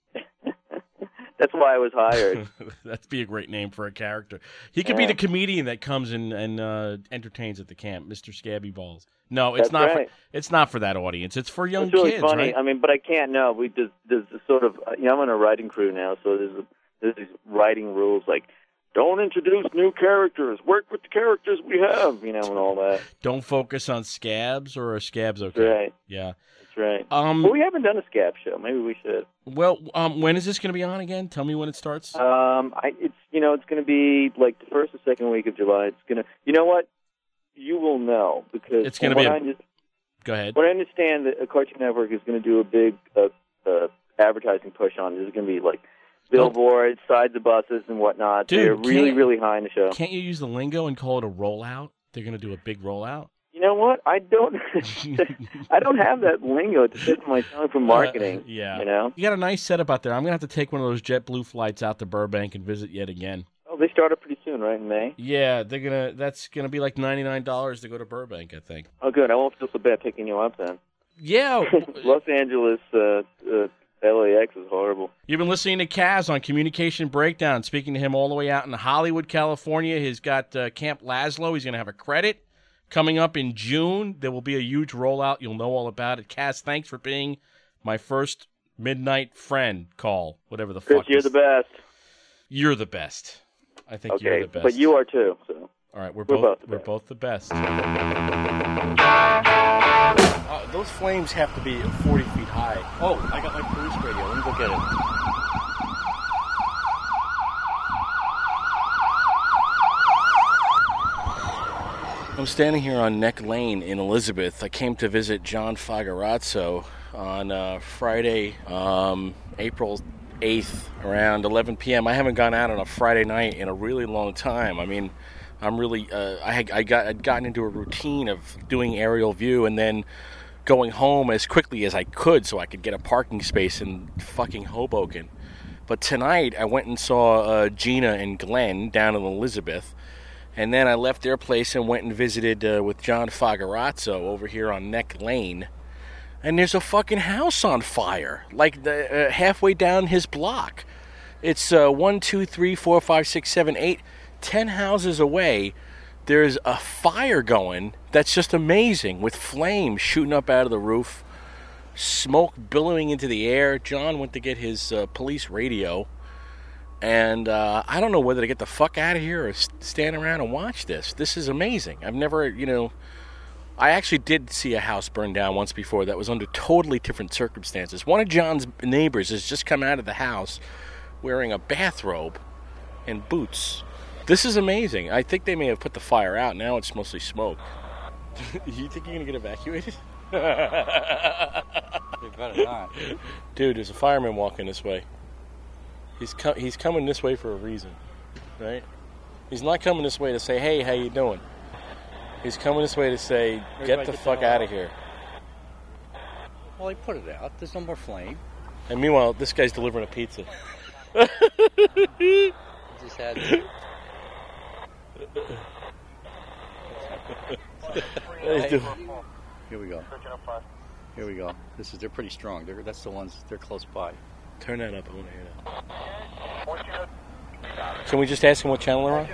That's why I was hired. That'd be a great name for a character. He could be the comedian that comes and entertains at the camp, Mr. Scabby Balls. No, it's not. Right. It's not for that audience. It's for young it's really kids, funny. right? I mean, but I can't. No, there's a sort of. I'm on a writing crew now, so there's these writing rules like don't introduce new characters. Work with the characters we have, and all that. Don't focus on scabs, or are scabs okay? That's right. Yeah. Right. Well, we haven't done a scab show. Maybe we should. Well, when is this going to be on again? Tell me when it starts. It's going to be like the first or second week of July. It's going to. You know what? You will know because it's going to be. Go ahead. What I understand that Cartoon Network is going to do a big advertising push on. There's going to be like billboards, sides of buses, and whatnot. Dude, They're really, can't- really high in the show. Can't you use the lingo and call it a rollout? They're going to do a big rollout? You know what? I don't. I don't have that lingo to fit my tongue for marketing. Yeah. You know. You got a nice setup out there. I'm going to have to take one of those JetBlue flights out to Burbank and visit yet again. Oh, they start up pretty soon, right in May. Yeah, that's gonna be like $99 to go to Burbank, I think. Oh, good. I won't feel so bad picking you up then. Yeah. Los Angeles, LAX is horrible. You've been listening to Kaz on Communication Breakdown, speaking to him all the way out in Hollywood, California. He's got Camp Laszlo. He's going to have a credit coming up in June. There will be a huge rollout. You'll know all about it. Kaz, thanks for being my first midnight friend call, whatever the Chris, fuck. you're the best. You're the best. I think Okay, you're the best. but you are too. So. All right, we're both both the best. Those flames have to be 40 feet high. Oh, I got my police radio. Let me go get it. I'm standing here on Neck Lane in Elizabeth. I came to visit John Fagarazzo on Friday, April 8th, around 11 p.m. I haven't gone out on a Friday night in a really long time. I mean, I'm really, I'd gotten into a routine of doing aerial view and then going home as quickly as I could so I could get a parking space in fucking Hoboken. But tonight, I went and saw Gina and Glenn down in Elizabeth. And then I left their place and went and visited with John Fagarazzo over here on Neck Lane. And there's a fucking house on fire, like halfway down his block. It's 1, 2, 3, 4, 5, 6, 7, 8, 10 houses away. There's a fire going that's just amazing, with flames shooting up out of the roof, smoke billowing into the air. John went to get his police radio. And I don't know whether to get the fuck out of here or stand around and watch this. This is amazing. I've never, I actually did see a house burn down once before that was under totally different circumstances. One of John's neighbors has just come out of the house wearing a bathrobe and boots. This is amazing. I think they may have put the fire out. Now it's mostly smoke. You think you're going to get evacuated? They better not. Dude, there's a fireman walking this way. He's coming this way for a reason, right? He's not coming this way to say, hey, how you doing? He's coming this way to say, get the fuck out of here. Well, he put it out. There's no more flame. And meanwhile, this guy's delivering a pizza. He just had... Here we go. Here we go. They're pretty strong. That's the ones, they're close by. Turn that up. I want to hear that. Can we just ask him what channel they're on?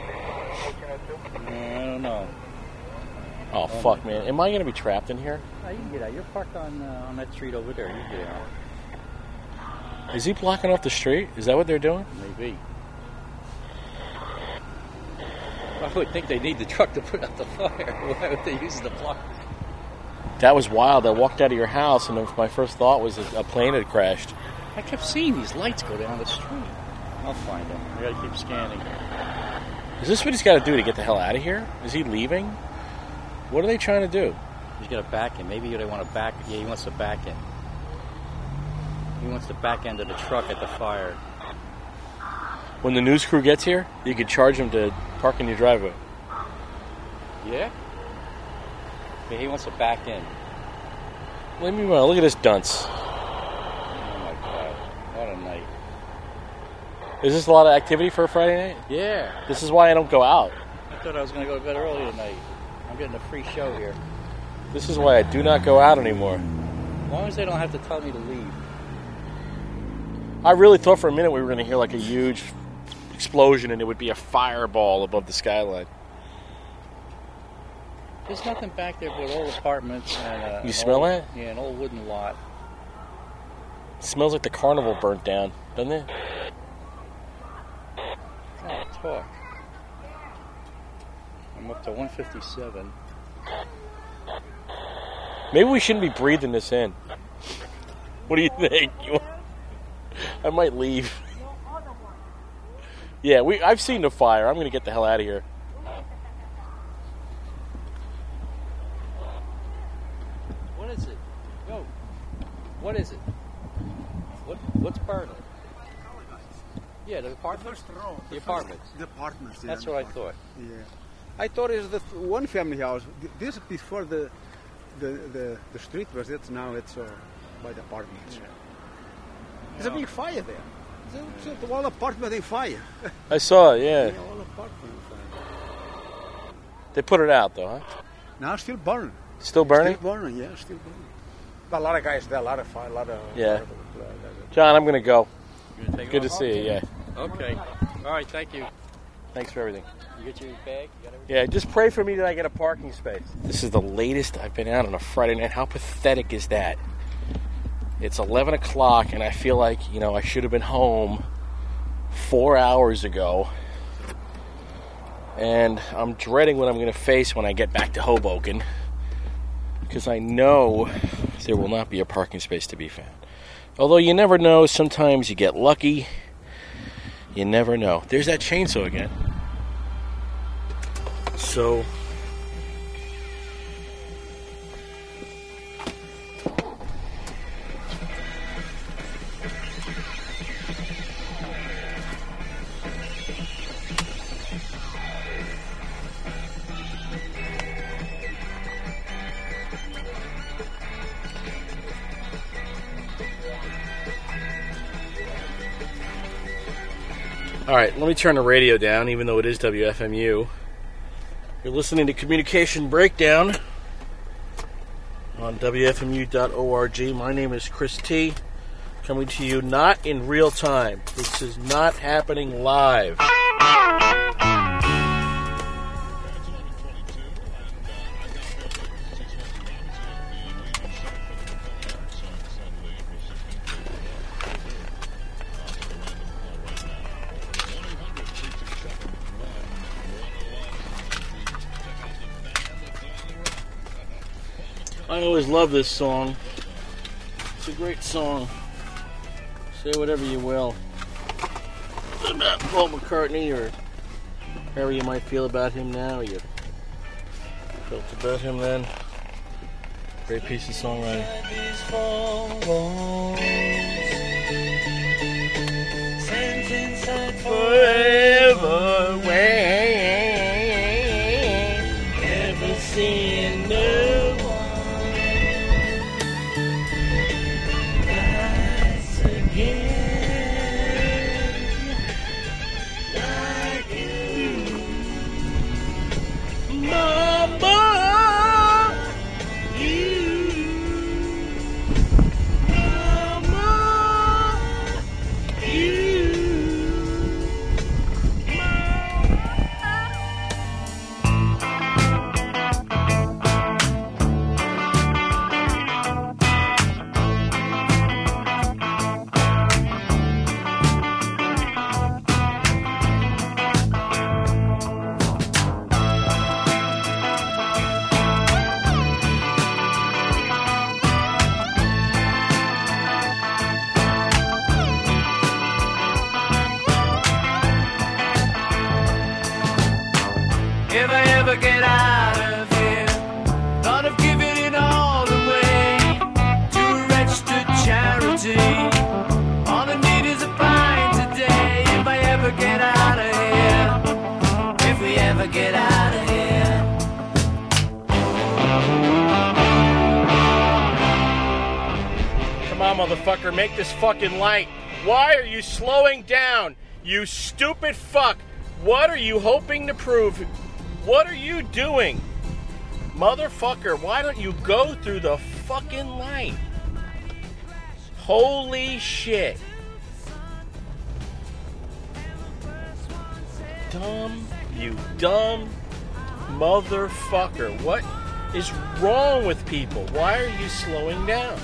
I don't know. Oh, fuck, man. Am I going to be trapped in here? No, you can get out. You're parked on that street over there. You can get out. Is he blocking off the street? Is that what they're doing? Maybe. I would think they need the truck to put out the fire. Why would they use the block? That was wild. I walked out of your house, and my first thought was that a plane had crashed. I kept seeing these lights go down the street. I'll find them. I gotta keep scanning. Is this what he's got to do to get the hell out of here? Is he leaving? What are they trying to do? He's got to back in. Maybe they want to back. Yeah, he wants to back in. He wants to back end of the truck at the fire. When the news crew gets here, you could charge them to park in your driveway. Yeah? Yeah, he wants to back in. Let me look at this dunce. Oh my God! What a night. Is this a lot of activity for a Friday night? Yeah. This is why I don't go out. I thought I was going to go to bed early tonight. I'm getting a free show here. This is why I do not go out anymore. As long as they don't have to tell me to leave. I really thought for a minute we were going to hear like a huge explosion and it would be a fireball above the skyline. There's nothing back there but old apartments and you smell that? Yeah, an old wooden lot. It smells like the carnival burnt down, doesn't it? Oh, talk. I'm up to 157. Maybe we shouldn't be breathing this in. What do you think? I might leave. Yeah, I've seen the fire. I'm going to get the hell out of here. What is it? Go. What is it? What's burning? Yeah, the apartments. The apartments. The apartments. Yeah, That's what I thought. Yeah, I thought it was the one family house. This before the street was. It's now it's by the apartments. There's a big fire there. It's all apartment in fire. I saw it, yeah. All apartment in fire. They put it out, though, huh? Now still burning. Still burning? Still burning, yeah, still burning. But a lot of guys there, a lot of fire, a lot of... Yeah. John, I'm going to go. Good to off? see you, yeah. Okay. All right, thank you. Thanks for everything. You get your bag? You got everything? Yeah, just pray for me that I get a parking space. This is the latest I've been out on a Friday night. How pathetic is that? It's 11 o'clock, and I feel like, I should have been home 4 hours ago. And I'm dreading what I'm going to face when I get back to Hoboken, because I know there will not be a parking space to be found. Although you never know, sometimes you get lucky. You never know. There's that chainsaw again. So... All right, let me turn the radio down, even though it is WFMU. You're listening to Communication Breakdown on WFMU.org. My name is Chris T. Coming to you not in real time. This is not happening live. I always love this song. It's a great song. Say whatever you will about Paul McCartney, or however you might feel about him now, you felt about him then. Great piece of songwriting. Forever away, never seeing no one rise again like you, Mama. If I ever get out of here, thought of giving it all away to a registered charity. All I need is a pint today. If I ever get out of here, if we ever get out of here. Come on, motherfucker, make this fucking light. Why are you slowing down? You stupid fuck. What are you hoping to prove? What are you doing? Motherfucker, why don't you go through the fucking light? Holy shit. You dumb motherfucker. What is wrong with people? Why are you slowing down?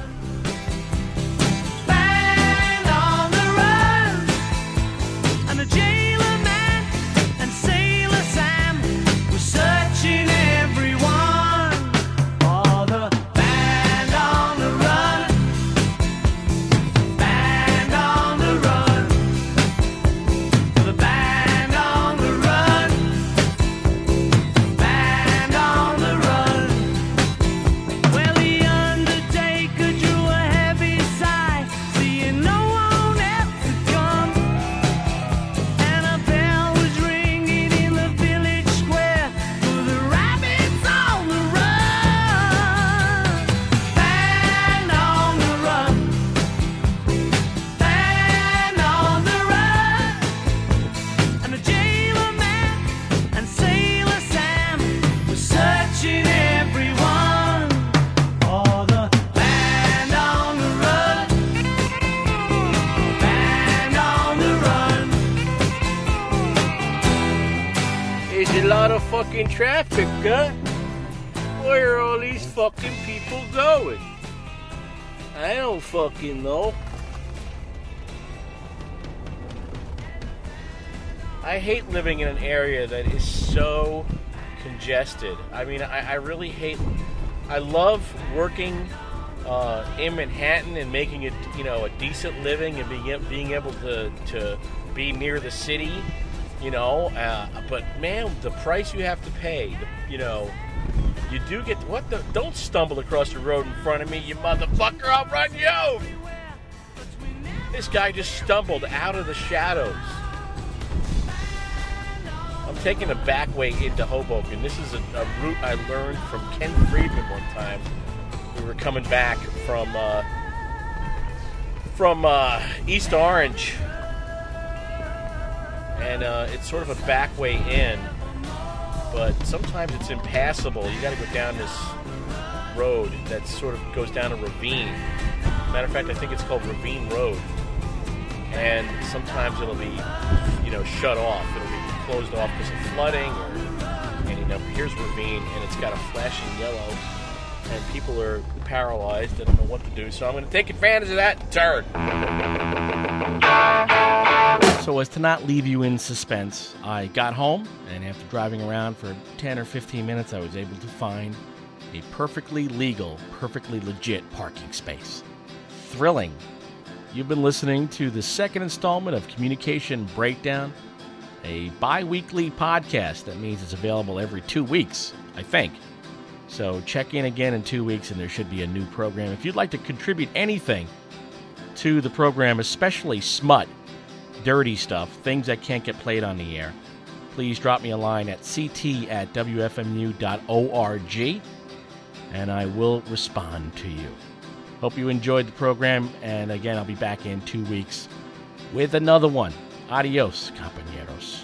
Band on the run, and a jailer man and Sailor Sam were searching everyone for the band on the run. Band on the run, the band on the run. Band on the run. Well, the undertaker There's a lot of fucking traffic, huh? Where are all these fucking people going? I don't fucking know. I hate living in an area that is so congested. I mean, I really hate... I love working in Manhattan and making it, a decent living and being able to be near the city, but man, the price you have to pay, you do get don't stumble across the road in front of me, you motherfucker, I'll run you over. This guy just stumbled out of the shadows. I'm taking a back way into Hoboken. This is a route I learned from Ken Friedman one time. We were coming back from East Orange, and it's sort of a back way in, but sometimes it's impassable. You got to go down this road that sort of goes down a ravine. Matter of fact, I think it's called Ravine Road, and sometimes it'll be, shut off. It'll be closed off because of flooding, and here's Ravine, and it's got a flashing yellow. And people are paralyzed. They don't know what to do. So I'm going to take advantage of that and turn. So as to not leave you in suspense, I got home, and after driving around for 10 or 15 minutes, I was able to find a perfectly legal, perfectly legit parking space. Thrilling. You've been listening to the second installment of Communication Breakdown, a bi-weekly podcast. That means it's available every 2 weeks, I think. So check in again in 2 weeks, and there should be a new program. If you'd like to contribute anything to the program, especially smut, dirty stuff, things that can't get played on the air, please drop me a line at ct@wfmu.org, and I will respond to you. Hope you enjoyed the program, and again, I'll be back in 2 weeks with another one. Adios, compañeros.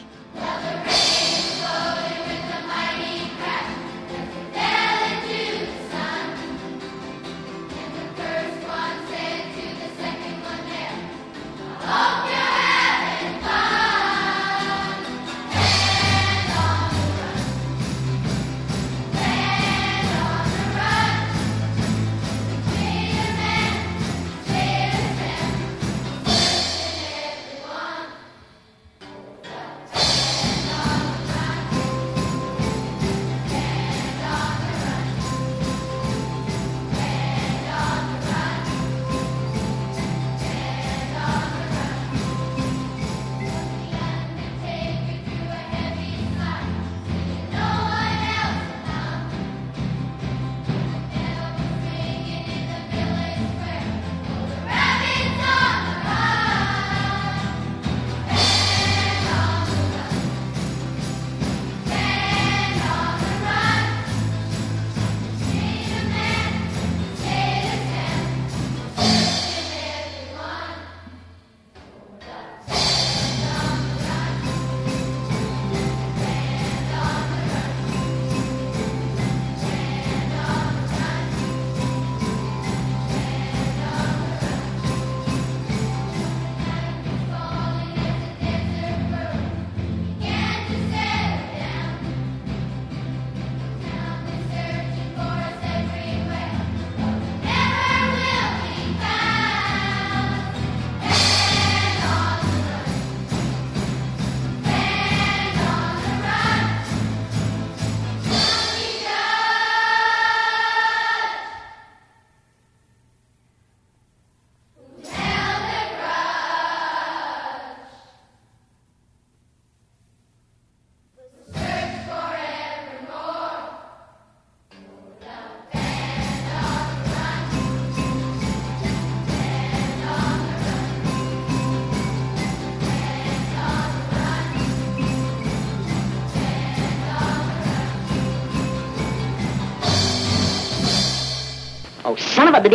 Oh, son of a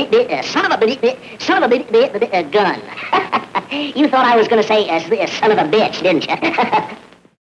gun. You thought I was going to say son of a bitch, didn't you?